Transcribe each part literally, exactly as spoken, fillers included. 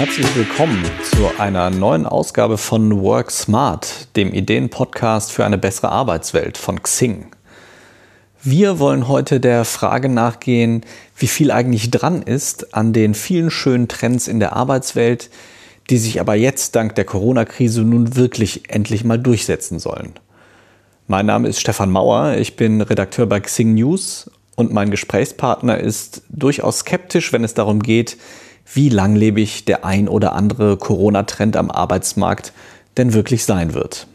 Herzlich willkommen zu einer neuen Ausgabe von Work Smart, dem Ideen-Podcast für eine bessere Arbeitswelt von Xing. Wir wollen heute der Frage nachgehen, wie viel eigentlich dran ist an den vielen schönen Trends in der Arbeitswelt, die sich aber jetzt dank der Corona-Krise nun wirklich endlich mal durchsetzen sollen. Mein Name ist Stefan Mauer, ich bin Redakteur bei Xing News und mein Gesprächspartner ist durchaus skeptisch, wenn es darum geht, wie langlebig der ein oder andere Corona-Trend am Arbeitsmarkt denn wirklich sein wird.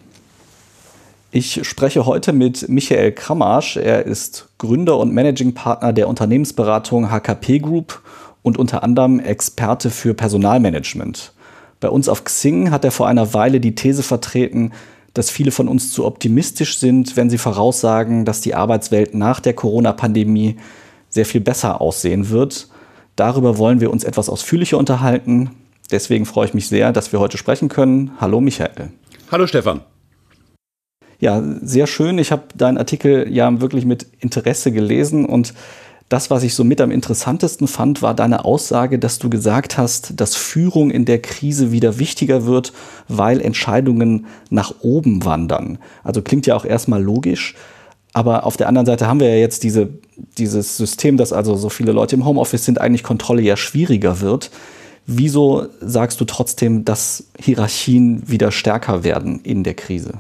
Ich spreche heute mit Michael Krammarsch. Er ist Gründer und Managing Partner der Unternehmensberatung H K P Group und unter anderem Experte für Personalmanagement. Bei uns auf Xing hat er vor einer Weile die These vertreten, dass viele von uns zu optimistisch sind, wenn sie voraussagen, dass die Arbeitswelt nach der Corona-Pandemie sehr viel besser aussehen wird. Darüber wollen wir uns etwas ausführlicher unterhalten. Deswegen freue ich mich sehr, dass wir heute sprechen können. Hallo Michael. Hallo Stefan. Ja, sehr schön. Ich habe deinen Artikel ja wirklich mit Interesse gelesen und das, was ich so mit am interessantesten fand, war deine Aussage, dass du gesagt hast, dass Führung in der Krise wieder wichtiger wird, weil Entscheidungen nach oben wandern. Also klingt ja auch erstmal logisch, aber auf der anderen Seite haben wir ja jetzt diese, dieses System, dass also so viele Leute im Homeoffice sind, eigentlich Kontrolle ja schwieriger wird. Wieso sagst du trotzdem, dass Hierarchien wieder stärker werden in der Krise?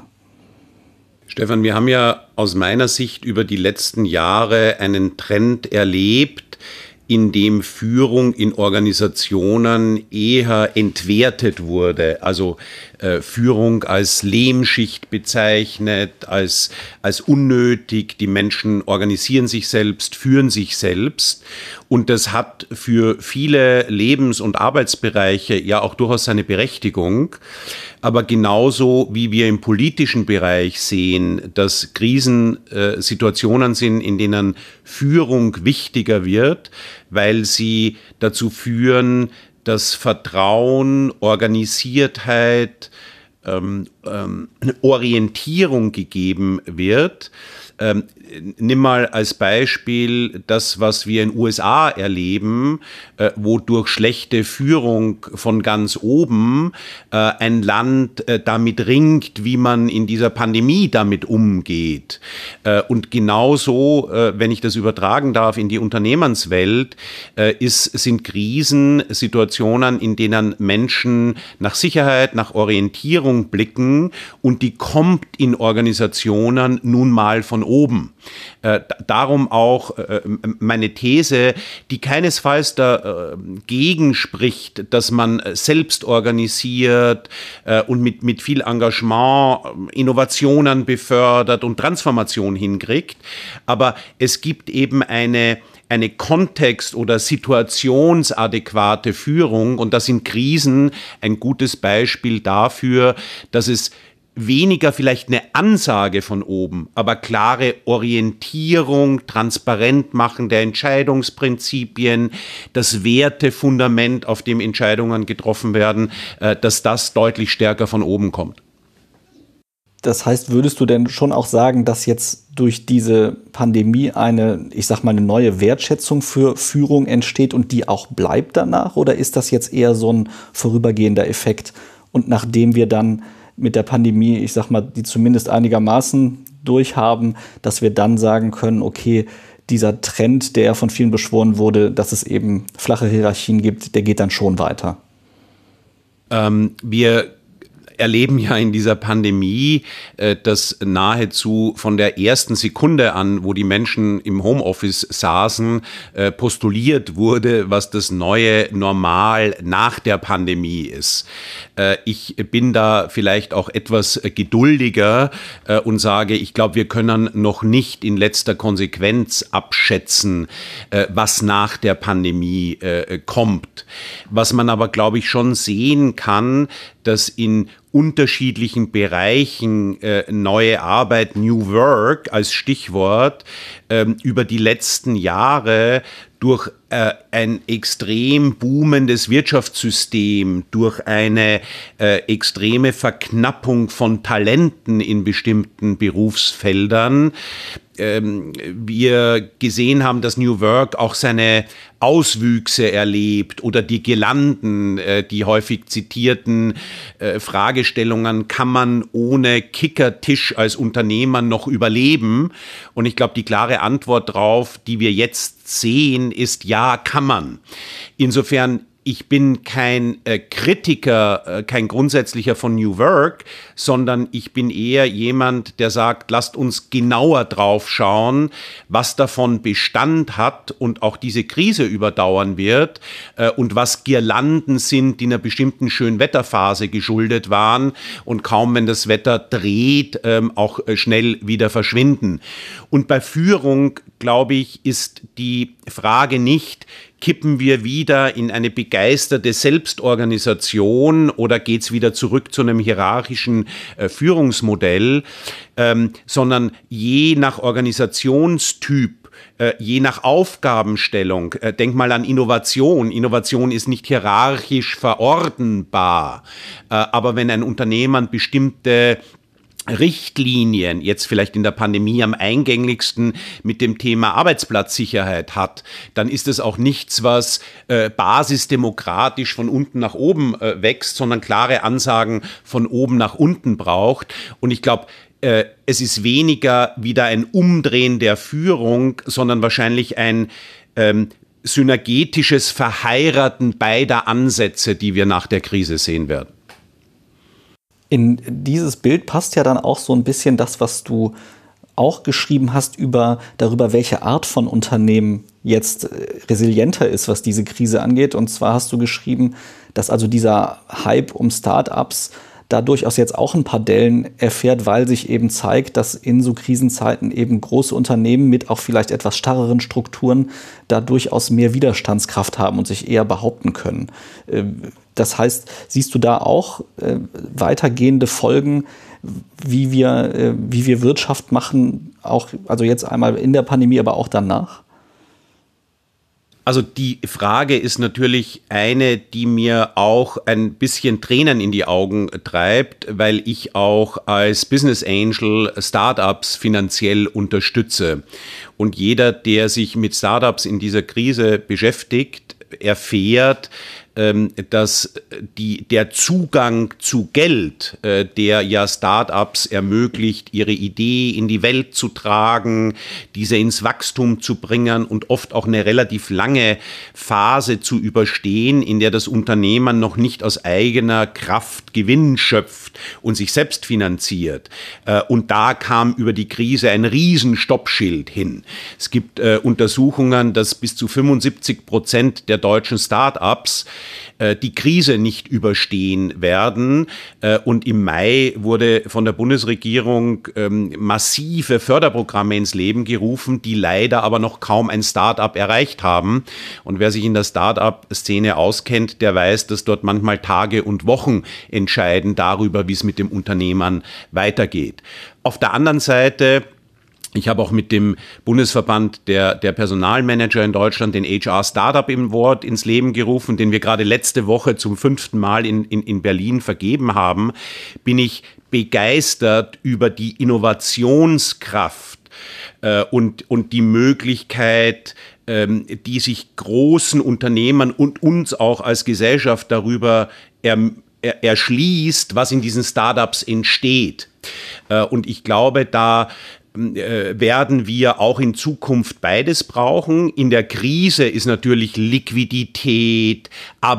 Stefan, wir haben ja aus meiner Sicht über die letzten Jahre einen Trend erlebt, in dem Führung in Organisationen eher entwertet wurde. Also äh, Führung als Lehmschicht bezeichnet, als, als unnötig. Die Menschen organisieren sich selbst, führen sich selbst. Und das hat für viele Lebens- und Arbeitsbereiche ja auch durchaus seine Berechtigung. Aber genauso wie wir im politischen Bereich sehen, dass Krisensituationen sind, in denen Führung wichtiger wird, weil sie dazu führen, dass Vertrauen, Organisiertheit, ähm, ähm, Orientierung gegeben wird. Ähm, nimm mal als Beispiel das, was wir in den U S A erleben, äh, wo durch schlechte Führung von ganz oben äh, ein Land äh, damit ringt, wie man in dieser Pandemie damit umgeht. Äh, und genauso, äh, wenn ich das übertragen darf in die Unternehmenswelt, äh, ist, sind Krisen Situationen, in denen Menschen nach Sicherheit, nach Orientierung blicken und die kommt in Organisationen nun mal von oben. Äh, darum auch äh, meine These, die keinesfalls dagegen spricht, dass man selbst organisiert äh, und mit, mit viel Engagement Innovationen befördert und Transformation hinkriegt. Aber es gibt eben eine eine kontext- oder situationsadäquate Führung und das sind Krisen ein gutes Beispiel dafür, dass es weniger vielleicht eine Ansage von oben, aber klare Orientierung, transparent machen der Entscheidungsprinzipien, das Wertefundament, auf dem Entscheidungen getroffen werden, dass das deutlich stärker von oben kommt. Das heißt, würdest du denn schon auch sagen, dass jetzt durch diese Pandemie eine, ich sag mal, eine neue Wertschätzung für Führung entsteht und die auch bleibt danach? Oder ist das jetzt eher so ein vorübergehender Effekt? Und nachdem wir dann mit der Pandemie, ich sag mal, die zumindest einigermaßen durchhaben, dass wir dann sagen können, okay, dieser Trend, der von vielen beschworen wurde, dass es eben flache Hierarchien gibt, der geht dann schon weiter? Ähm, wir erleben ja in dieser Pandemie, äh, dass nahezu von der ersten Sekunde an, wo die Menschen im Homeoffice saßen, äh, postuliert wurde, was das neue Normal nach der Pandemie ist. Äh, ich bin da vielleicht auch etwas geduldiger äh, und sage, ich glaube, wir können noch nicht in letzter Konsequenz abschätzen, äh, was nach der Pandemie äh, kommt. Was man aber, glaube ich, schon sehen kann, dass in unterschiedlichen Bereichen äh, neue Arbeit, New Work als Stichwort, ähm, über die letzten Jahre durch äh, ein extrem boomendes Wirtschaftssystem, durch eine äh, extreme Verknappung von Talenten in bestimmten Berufsfeldern ähm, wir gesehen haben, dass New Work auch seine Auswüchse erlebt oder die Girlanden, äh, die häufig zitierten äh, Fragestellungen, kann man ohne Kickertisch als Unternehmer noch überleben? Und ich glaube, die klare Antwort darauf, die wir jetzt sehen, ist ja, kann man. Insofern, ich bin kein äh, Kritiker, äh, kein Grundsätzlicher von New Work, sondern ich bin eher jemand, der sagt, lasst uns genauer drauf schauen, was davon Bestand hat und auch diese Krise überdauern wird äh, und was Girlanden sind, die einer bestimmten Schönwetterphase geschuldet waren und kaum, wenn das Wetter dreht, ähm, auch äh, schnell wieder verschwinden. Und bei Führung, glaube ich, ist die Frage nicht, kippen wir wieder in eine begeisterte Selbstorganisation oder geht es wieder zurück zu einem hierarchischen äh, Führungsmodell, ähm, sondern je nach Organisationstyp, äh, je nach Aufgabenstellung, äh, denk mal an Innovation. Innovation ist nicht hierarchisch verordnbar, äh, aber wenn ein Unternehmen bestimmte Richtlinien, jetzt vielleicht in der Pandemie am eingänglichsten mit dem Thema Arbeitsplatzsicherheit hat, dann ist es auch nichts, was äh, basisdemokratisch von unten nach oben äh, wächst, sondern klare Ansagen von oben nach unten braucht. Und ich glaube, äh, es ist weniger wieder ein Umdrehen der Führung, sondern wahrscheinlich ein ähm, synergetisches Verheiraten beider Ansätze, die wir nach der Krise sehen werden. In dieses Bild passt ja dann auch so ein bisschen das, was du auch geschrieben hast über darüber, welche Art von Unternehmen jetzt resilienter ist, was diese Krise angeht. Und zwar hast du geschrieben, dass also dieser Hype um Startups da durchaus jetzt auch ein paar Dellen erfährt, weil sich eben zeigt, dass in so Krisenzeiten eben große Unternehmen mit auch vielleicht etwas starreren Strukturen da durchaus mehr Widerstandskraft haben und sich eher behaupten können. Das heißt, siehst du da auch weitergehende Folgen, wie wir, wie wir Wirtschaft machen, auch also jetzt einmal in der Pandemie, aber auch danach? Also die Frage ist natürlich eine, die mir auch ein bisschen Tränen in die Augen treibt, weil ich auch als Business Angel Startups finanziell unterstütze. Und jeder, der sich mit Startups in dieser Krise beschäftigt, erfährt, dass die, der Zugang zu Geld, äh, der ja Startups ermöglicht, ihre Idee in die Welt zu tragen, diese ins Wachstum zu bringen und oft auch eine relativ lange Phase zu überstehen, in der das Unternehmen noch nicht aus eigener Kraft Gewinn schöpft und sich selbst finanziert. Äh, und da kam über die Krise ein Riesenstoppschild hin. Es gibt äh, Untersuchungen, dass bis zu fünfundsiebzig Prozent der deutschen Startups die Krise nicht überstehen werden. Und im Mai wurde von der Bundesregierung massive Förderprogramme ins Leben gerufen, die leider aber noch kaum ein Start-up erreicht haben. Und wer sich in der Start-up-Szene auskennt, der weiß, dass dort manchmal Tage und Wochen entscheiden darüber, wie es mit dem Unternehmen weitergeht. Auf der anderen Seite, ich habe auch mit dem Bundesverband der, der Personalmanager in Deutschland den H R Startup Award ins Leben gerufen, den wir gerade letzte Woche zum fünften Mal in, in, in Berlin vergeben haben, bin ich begeistert über die Innovationskraft äh, und, und die Möglichkeit, ähm, die sich großen Unternehmen und uns auch als Gesellschaft darüber ermöglichen, Er, erschließt, was in diesen Startups entsteht. Äh, und ich glaube, da äh, werden wir auch in Zukunft beides brauchen. In der Krise ist natürlich Liquidität,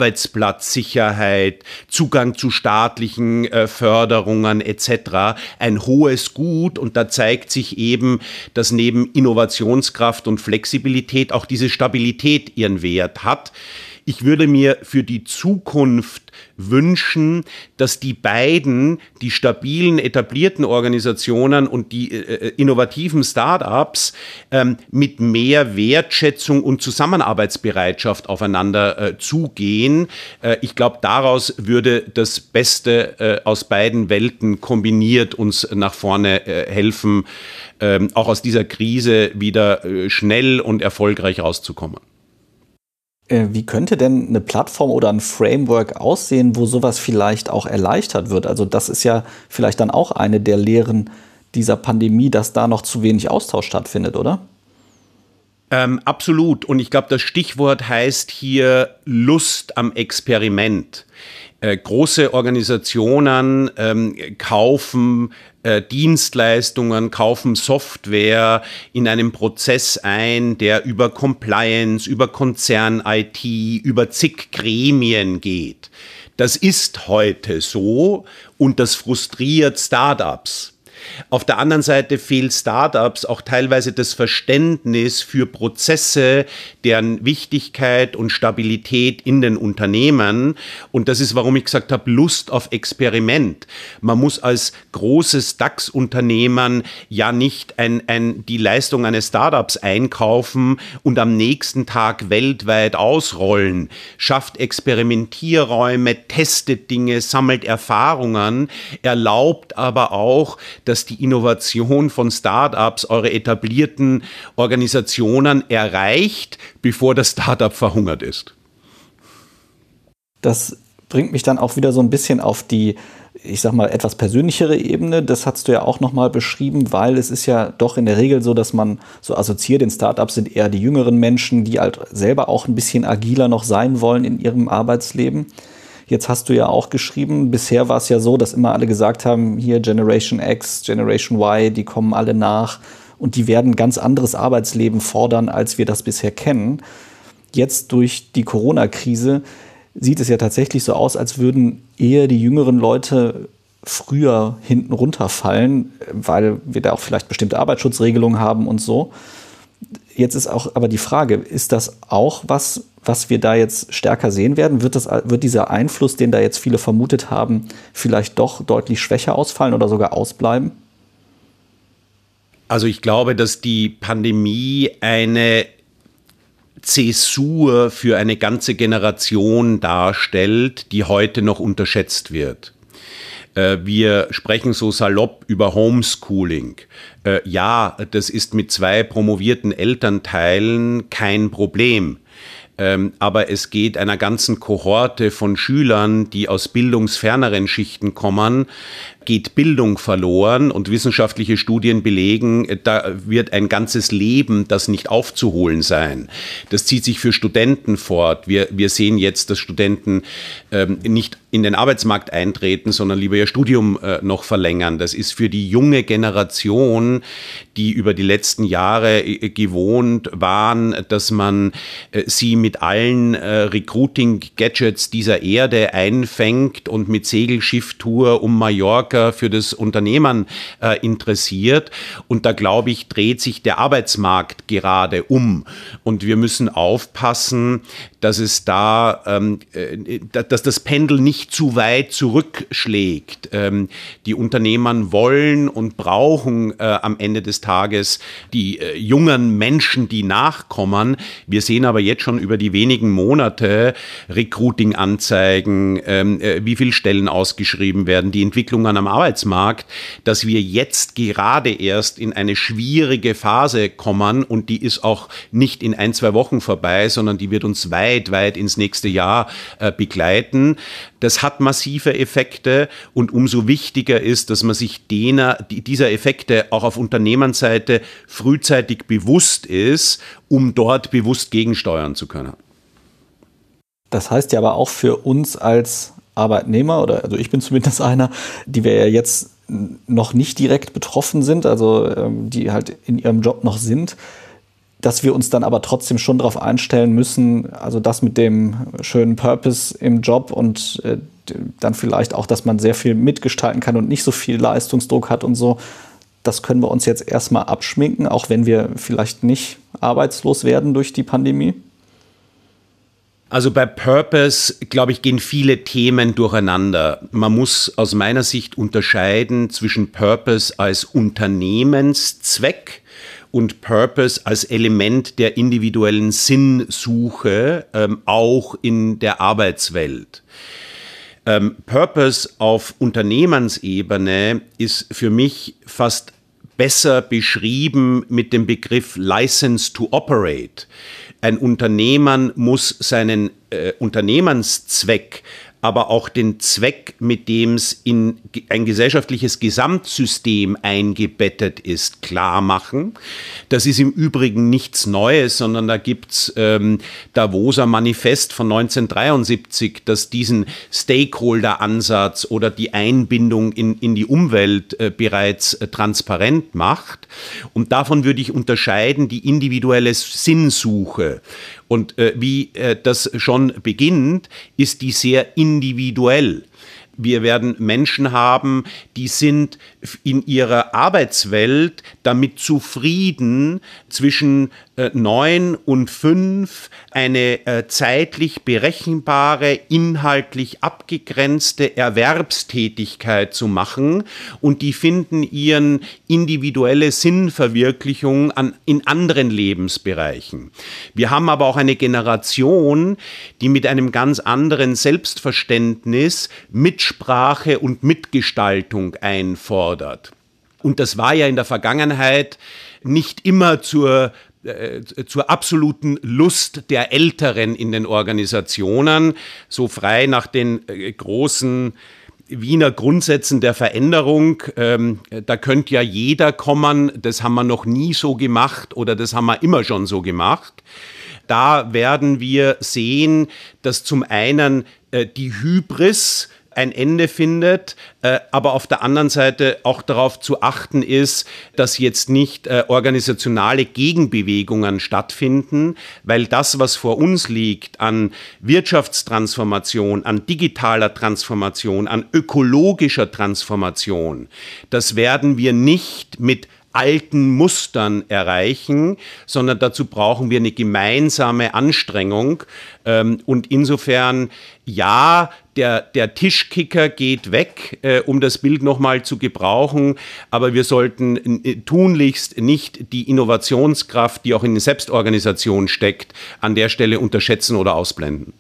Arbeitsplatzsicherheit, Zugang zu staatlichen äh, Förderungen et cetera ein hohes Gut. Und da zeigt sich eben, dass neben Innovationskraft und Flexibilität auch diese Stabilität ihren Wert hat. Ich würde mir für die Zukunft wünschen, dass die beiden, die stabilen, etablierten Organisationen und die äh, innovativen Start-ups ähm, mit mehr Wertschätzung und Zusammenarbeitsbereitschaft aufeinander äh, zugehen. Äh, ich glaube, daraus würde das Beste äh, aus beiden Welten kombiniert uns nach vorne äh, helfen, äh, auch aus dieser Krise wieder äh, schnell und erfolgreich rauszukommen. Wie könnte denn eine Plattform oder ein Framework aussehen, wo sowas vielleicht auch erleichtert wird? Also das ist ja vielleicht dann auch eine der Lehren dieser Pandemie, dass da noch zu wenig Austausch stattfindet, oder? Ähm, absolut. Und ich glaube, das Stichwort heißt hier Lust am Experiment. Äh, große Organisationen ähm, kaufen äh, Dienstleistungen, kaufen Software in einem Prozess ein, der über Compliance, über Konzern-I T, über zig Gremien geht. Das ist heute so und das frustriert Startups. Auf der anderen Seite fehlt Startups auch teilweise das Verständnis für Prozesse, deren Wichtigkeit und Stabilität in den Unternehmen. Und das ist, warum ich gesagt habe, Lust auf Experiment. Man muss als großes DAX-Unternehmen ja nicht ein, ein, die Leistung eines Startups einkaufen und am nächsten Tag weltweit ausrollen. Schafft Experimentierräume, testet Dinge, sammelt Erfahrungen, erlaubt aber auch, dass dass die Innovation von Startups eure etablierten Organisationen erreicht, bevor das Startup verhungert ist. Das bringt mich dann auch wieder so ein bisschen auf die, ich sag mal, etwas persönlichere Ebene. Das hast du ja auch nochmal beschrieben, weil es ist ja doch in der Regel so, dass man so assoziiert, in Startups sind eher die jüngeren Menschen, die halt selber auch ein bisschen agiler noch sein wollen in ihrem Arbeitsleben. Jetzt hast du ja auch geschrieben, bisher war es ja so, dass immer alle gesagt haben, hier Generation X, Generation Y, die kommen alle nach und die werden ein ganz anderes Arbeitsleben fordern, als wir das bisher kennen. Jetzt durch die Corona-Krise sieht es ja tatsächlich so aus, als würden eher die jüngeren Leute früher hinten runterfallen, weil wir da auch vielleicht bestimmte Arbeitsschutzregelungen haben und so. Jetzt ist auch aber die Frage, ist das auch was, was wir da jetzt stärker sehen werden? Wird das, wird dieser Einfluss, den da jetzt viele vermutet haben, vielleicht doch deutlich schwächer ausfallen oder sogar ausbleiben? Also ich glaube, dass die Pandemie eine Zäsur für eine ganze Generation darstellt, die heute noch unterschätzt wird. Wir sprechen so salopp über Homeschooling. Ja, das ist mit zwei promovierten Elternteilen kein Problem. Aber es geht einer ganzen Kohorte von Schülern, die aus bildungsferneren Schichten kommen, geht Bildung verloren und wissenschaftliche Studien belegen, da wird ein ganzes Leben, das nicht aufzuholen sein. Das zieht sich für Studenten fort. Wir, wir sehen jetzt, dass Studenten ähm, nicht in den Arbeitsmarkt eintreten, sondern lieber ihr Studium äh, noch verlängern. Das ist für die junge Generation, die über die letzten Jahre äh, gewohnt waren, dass man äh, sie mit allen äh, Recruiting-Gadgets dieser Erde einfängt und mit Segelschifftour um Mallorca für das Unternehmen äh, interessiert. Und da, glaube ich, dreht sich der Arbeitsmarkt gerade um. Und wir müssen aufpassen, dass es da, ähm, äh, dass das Pendel nicht zu weit zurückschlägt. Ähm, die Unternehmen wollen und brauchen äh, am Ende des Tages die äh, jungen Menschen, die nachkommen. Wir sehen aber jetzt schon über die wenigen Monate Recruiting-Anzeigen, ähm, äh, wie viele Stellen ausgeschrieben werden, die Entwicklungen am Arbeitsmarkt, dass wir jetzt gerade erst in eine schwierige Phase kommen und die ist auch nicht in ein, zwei Wochen vorbei, sondern die wird uns weit, weit ins nächste Jahr äh, begleiten. Das hat massive Effekte und umso wichtiger ist, dass man sich dener, dieser Effekte auch auf Unternehmensseite frühzeitig bewusst ist, um dort bewusst gegensteuern zu können. Das heißt ja aber auch für uns als Arbeitnehmer, oder also ich bin zumindest einer, die wir ja jetzt noch nicht direkt betroffen sind, also ähm, die halt in ihrem Job noch sind, dass wir uns dann aber trotzdem schon darauf einstellen müssen, also das mit dem schönen Purpose im Job und äh, dann vielleicht auch, dass man sehr viel mitgestalten kann und nicht so viel Leistungsdruck hat und so, das können wir uns jetzt erstmal abschminken, auch wenn wir vielleicht nicht arbeitslos werden durch die Pandemie? Also bei Purpose, glaube ich, gehen viele Themen durcheinander. Man muss aus meiner Sicht unterscheiden zwischen Purpose als Unternehmenszweck und Purpose als Element der individuellen Sinnsuche, ähm, auch in der Arbeitswelt. Ähm, Purpose auf Unternehmensebene ist für mich fast besser beschrieben mit dem Begriff License to Operate. Ein Unternehmen muss seinen äh, Unternehmenszweck aber auch den Zweck, mit dem es in ein gesellschaftliches Gesamtsystem eingebettet ist, klar machen. Das ist im Übrigen nichts Neues, sondern da gibt's ähm, Davoser Manifest von neunzehnhundertdreiundsiebzig, das diesen Stakeholder-Ansatz oder die Einbindung in, in die Umwelt äh, bereits äh, transparent macht. Und davon würde ich unterscheiden die individuelle Sinnsuche. Und äh, wie äh, das schon beginnt, ist die sehr individuell. Wir werden Menschen haben, die sind in ihrer Arbeitswelt damit zufrieden, zwischen äh, neun und fünf eine äh, zeitlich berechenbare, inhaltlich abgegrenzte Erwerbstätigkeit zu machen, und die finden ihren individuelle Sinnverwirklichung an, in anderen Lebensbereichen. Wir haben aber auch eine Generation, die mit einem ganz anderen Selbstverständnis Mitsprache und Mitgestaltung einfordert. Und das war ja in der Vergangenheit nicht immer zur, äh, zur absoluten Lust der Älteren in den Organisationen, so frei nach den äh, großen Wiener Grundsätzen der Veränderung. Ähm, da könnte ja jeder kommen, das haben wir noch nie so gemacht oder das haben wir immer schon so gemacht. Da werden wir sehen, dass zum einen äh, die Hybris ein Ende findet, äh, aber auf der anderen Seite auch darauf zu achten ist, dass jetzt nicht äh, organisationale Gegenbewegungen stattfinden, weil das, was vor uns liegt an Wirtschaftstransformation, an digitaler Transformation, an ökologischer Transformation, das werden wir nicht mit alten Mustern erreichen, sondern dazu brauchen wir eine gemeinsame Anstrengung. Und insofern, ja, der, der Tischkicker geht weg, äh, um das Bild nochmal zu gebrauchen, aber wir sollten äh, tunlichst nicht die Innovationskraft, die auch in der Selbstorganisation steckt, an der Stelle unterschätzen oder ausblenden.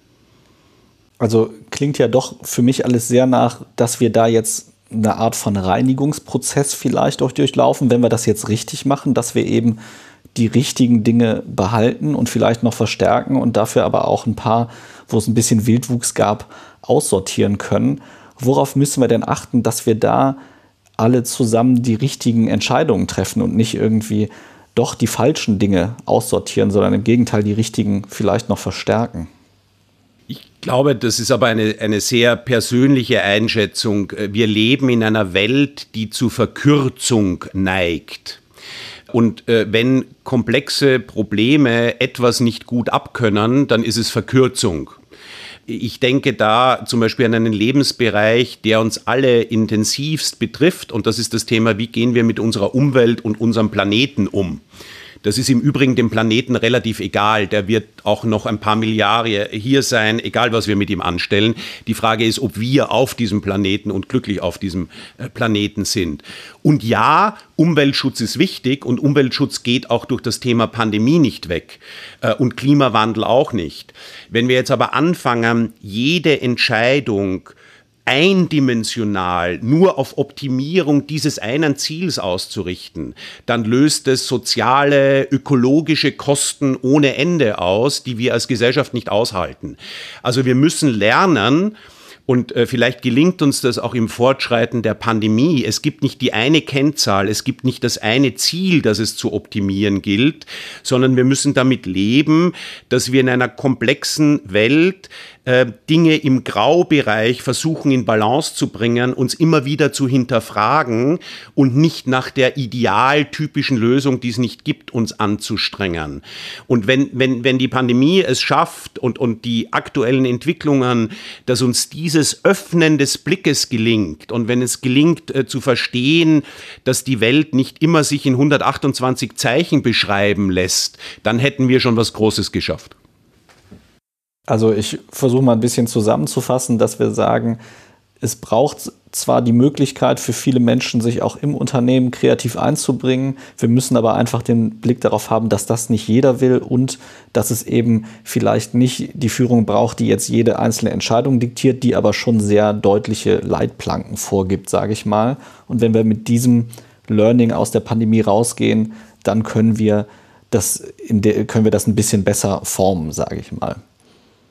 Also klingt ja doch für mich alles sehr nach, dass wir da jetzt eine Art von Reinigungsprozess vielleicht auch durchlaufen, wenn wir das jetzt richtig machen, dass wir eben die richtigen Dinge behalten und vielleicht noch verstärken und dafür aber auch ein paar, wo es ein bisschen Wildwuchs gab, aussortieren können. Worauf müssen wir denn achten, dass wir da alle zusammen die richtigen Entscheidungen treffen und nicht irgendwie doch die falschen Dinge aussortieren, sondern im Gegenteil die richtigen vielleicht noch verstärken? Ich glaube, das ist aber eine, eine sehr persönliche Einschätzung. Wir leben in einer Welt, die zu Verkürzung neigt. Und äh, wenn komplexe Probleme etwas nicht gut abkönnen, dann ist es Verkürzung. Ich denke da zum Beispiel an einen Lebensbereich, der uns alle intensivst betrifft. Und das ist das Thema, wie gehen wir mit unserer Umwelt und unserem Planeten um? Das ist im Übrigen dem Planeten relativ egal. Der wird auch noch ein paar Milliarden hier sein, egal was wir mit ihm anstellen. Die Frage ist, ob wir auf diesem Planeten und glücklich auf diesem Planeten sind. Und ja, Umweltschutz ist wichtig und Umweltschutz geht auch durch das Thema Pandemie nicht weg und Klimawandel auch nicht. Wenn wir jetzt aber anfangen, jede Entscheidung eindimensional nur auf Optimierung dieses einen Ziels auszurichten, dann löst es soziale, ökologische Kosten ohne Ende aus, die wir als Gesellschaft nicht aushalten. Also wir müssen lernen, und äh, vielleicht gelingt uns das auch im Fortschreiten der Pandemie. Es gibt nicht die eine Kennzahl, es gibt nicht das eine Ziel, das es zu optimieren gilt, sondern wir müssen damit leben, dass wir in einer komplexen Welt äh, Dinge im Graubereich versuchen in Balance zu bringen, uns immer wieder zu hinterfragen und nicht nach der idealtypischen Lösung, die es nicht gibt, uns anzustrengen. Und wenn, wenn, wenn die Pandemie es schafft und, und die aktuellen Entwicklungen, dass uns diese Dieses Öffnen des Blickes gelingt und wenn es gelingt äh, zu verstehen, dass die Welt nicht immer sich in hundertachtundzwanzig Zeichen beschreiben lässt, dann hätten wir schon was Großes geschafft. Also ich versuche mal ein bisschen zusammenzufassen, dass wir sagen, es braucht zwar die Möglichkeit für viele Menschen, sich auch im Unternehmen kreativ einzubringen. Wir müssen aber einfach den Blick darauf haben, dass das nicht jeder will und dass es eben vielleicht nicht die Führung braucht, die jetzt jede einzelne Entscheidung diktiert, die aber schon sehr deutliche Leitplanken vorgibt, sage ich mal. Und wenn wir mit diesem Learning aus der Pandemie rausgehen, dann können wir das, in der, können wir das ein bisschen besser formen, sage ich mal.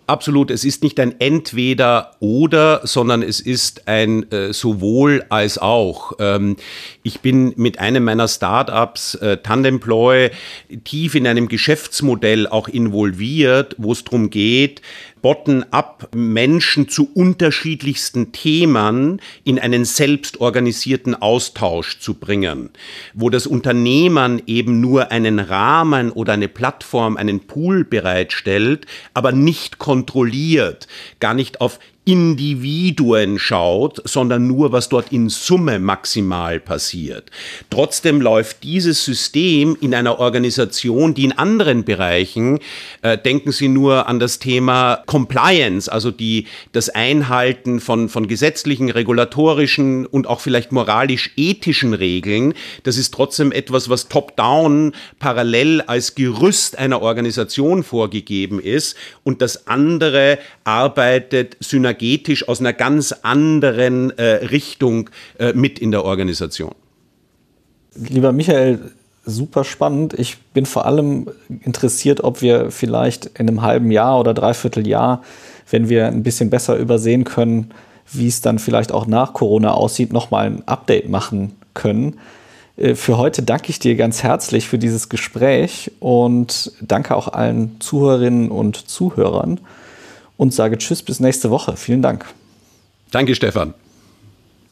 Absolut, es ist nicht ein Entweder-Oder, sondern es ist ein äh, sowohl als auch. Ähm, ich bin mit einem meiner Startups, äh, Tandemploy, tief in einem Geschäftsmodell auch involviert, wo es darum geht, bottom-up Menschen zu unterschiedlichsten Themen in einen selbstorganisierten Austausch zu bringen, wo das Unternehmen eben nur einen Rahmen oder eine Plattform, einen Pool bereitstellt, aber nicht kontrolliert, gar nicht auf Individuen schaut, sondern nur, was dort in Summe maximal passiert. Trotzdem läuft dieses System in einer Organisation, die in anderen Bereichen, äh, denken Sie nur an das Thema Compliance, also die, das Einhalten von, von gesetzlichen, regulatorischen und auch vielleicht moralisch-ethischen Regeln, das ist trotzdem etwas, was top-down parallel als Gerüst einer Organisation vorgegeben ist, und das andere arbeitet synergisch aus einer ganz anderen äh, Richtung äh, mit in der Organisation. Lieber Michael, super spannend. Ich bin vor allem interessiert, ob wir vielleicht in einem halben Jahr oder dreiviertel Jahr, wenn wir ein bisschen besser übersehen können, wie es dann vielleicht auch nach Corona aussieht, nochmal ein Update machen können. Für heute danke ich dir ganz herzlich für dieses Gespräch und danke auch allen Zuhörerinnen und Zuhörern. Und sage Tschüss bis nächste Woche. Vielen Dank. Danke, Stefan.